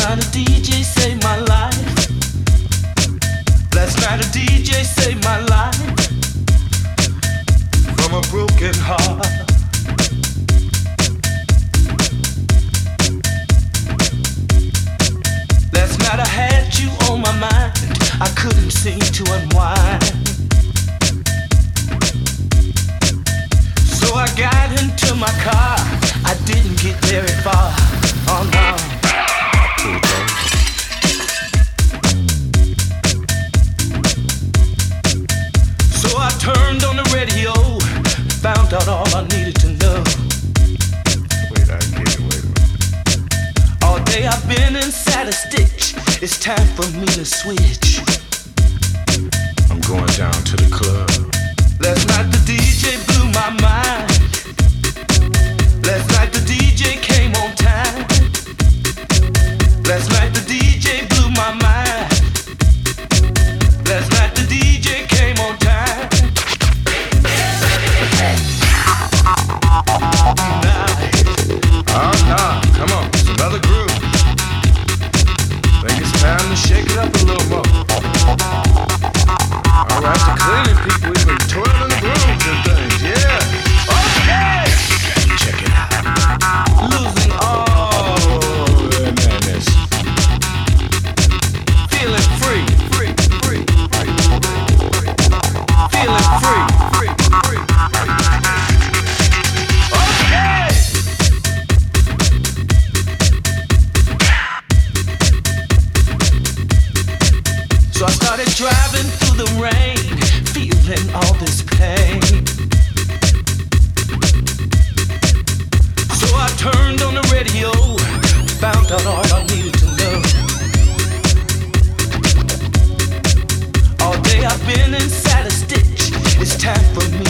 night a DJ saved my life. Last night a DJ saved my life from a broken heart. Last night I had you on my mind. I couldn't seem to unwind. So I got into my car. I didn't get very far. Oh no. So I turned on the radio, found out all I needed to know. Wait a minute. All day I've been inside a stitch. It's time for me to switch. I'm going down to the club. Last night the DJ blew my mind. Last night the DJ came on time. Last night the DJ blew my mind. Last night the DJ came on time. Oh no, come on, it's another groove. Think it's time to shake it up a little more. Alright, the cleaning people, we've been twirling the grooves and things, yeah. Okay! Check it out. Losing all Oh, madness. feeling free, free, free, free, feeling free, free, free. Okay. So I started driving through the rain, feeling all this pain. So I turned on the radio, found out all I needed to know. All day I've been inside a stitch. It's time for me